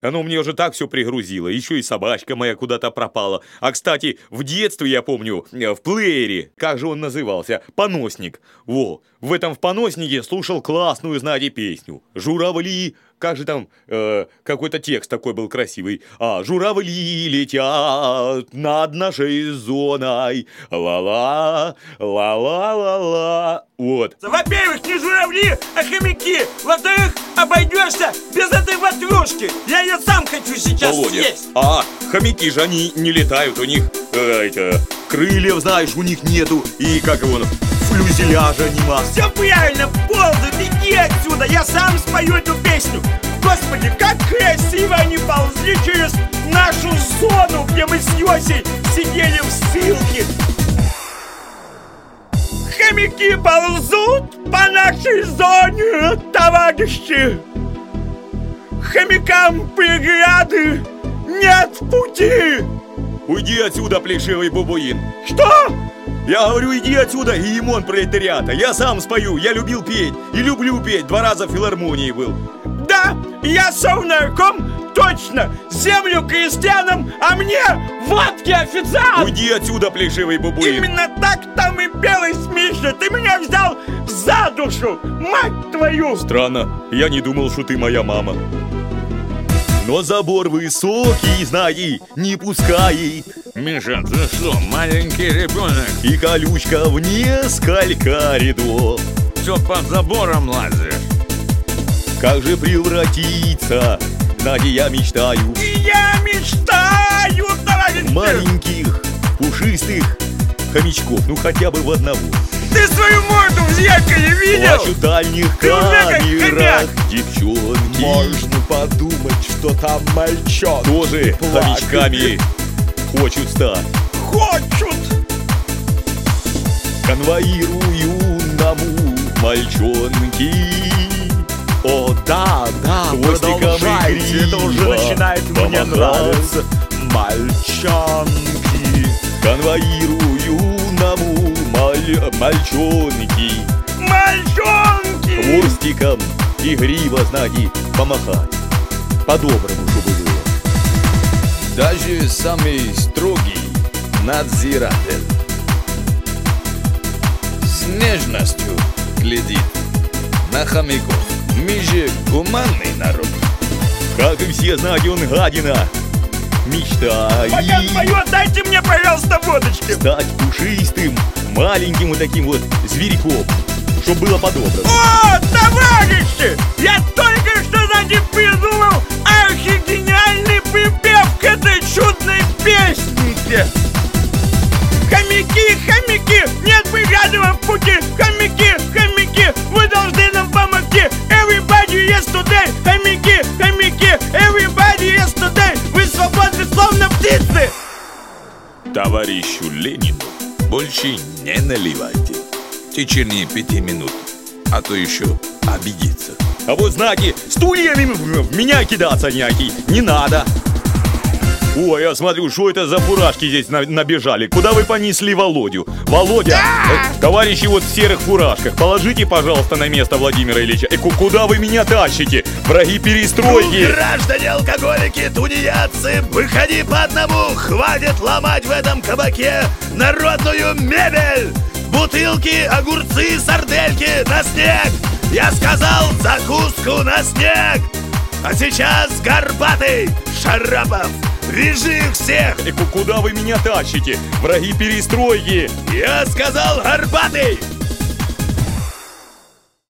Оно мне уже так все пригрузило, еще и собачка моя куда-то пропала. А, кстати, в детстве, я помню, в плеере, как же он назывался, «Поносник». Во, в этом в «Поноснике» слушал классную, знаете, песню. «Журавли», как же там, какой-то текст такой был красивый. «Журавли летят над нашей зоной, ла-ла, ла-ла-ла-ла». Вот. Во-первых, не журавли, а хомяки. Во-вторых, обойдешься без этой ватрушки. Я ее сам хочу сейчас съесть. Хомяки же они не летают, у них крыльев, знаешь, у них нету. И как его, фюзеляжа нема. Все правильно, ползают, иди отсюда, я сам спою эту песню. Господи, как красиво они ползли через нашу зону, где мы с Йосей сидели в ссылке. Хомяки ползут по нашей зоне, товарищи. Хомякам преграды нет пути. Уйди отсюда, плешивый бабуин. Что? Я говорю, иди отсюда, гегемон пролетариата. Я сам спою, я любил петь и люблю петь. 2 раза в филармонии был. Да, я совнарком, точно. Землю крестьянам, а мне водки официант. Уйди отсюда, плешивый бабуин. Именно так там и белый смешно. Ты меня взял за душу, мать твою. Странно, я не думал, что ты моя мама. Но забор высокий, знай, не пускает. Миша, ты что, маленький ребенок? И колючка в несколько рядов. Все под забором лазишь. Как же превратиться, Надя, я мечтаю. И я мечтаю, товарищи. Маленьких, пушистых хомячков, ну хотя бы в одного. Ты свою морду в зеркале видел? Плачут в дальних камерах девчонки. Можно подумать, что там мальчон тоже хомячками хочут стать. Хочут. Конвоируемому мальчонки. О, да, хвостиком продолжайте, это уже начинает мне нравиться. Мальчонки. Конвоируемому мальчонки. Мальчонки. Хвостиком игриво, знаете, помахать. По-доброму, чтобы было. Даже самый строгий надзиратель с нежностью глядит на хомяков. Мы же гуманный народ. Как и все, знаете, он гадина. Мечтает Пока поет, дайте мне, пожалуйста, водочки. стать пушистым, маленьким вот таким вот зверьком, чтоб было по-доброму. О, товарищи! Я только что, знаете, придумал архигениальный припев к этой чудной песнике. Хомяки, хомяки, нет бригады в пути. Хомяки, хомяки, вы должны нам помогти. Everybody yesterday, хомяки, хомяки, everybody yesterday. Вы свободны, словно птицы. Товарищу Ленину больше не наливайте. В течение 5 минут, а то еще обидится. А вот, знаете, стульями в меня кидаться, няки, не надо. Ой, я смотрю, что это за фуражки здесь набежали. Куда вы понесли Володю? Володя, товарищи вот в серых фуражках, положите, пожалуйста, на место Владимира Ильича. Куда вы меня тащите? Враги перестройки. Граждане алкоголики, тунеядцы, выходи по одному. Хватит ломать в этом кабаке народную мебель. Бутылки, огурцы, сардельки на снег. Я сказал, закуску на снег. А сейчас Горбатый, Шарапов, вяжи их всех. Куда вы меня тащите? Враги перестройки. Я сказал, Горбатый,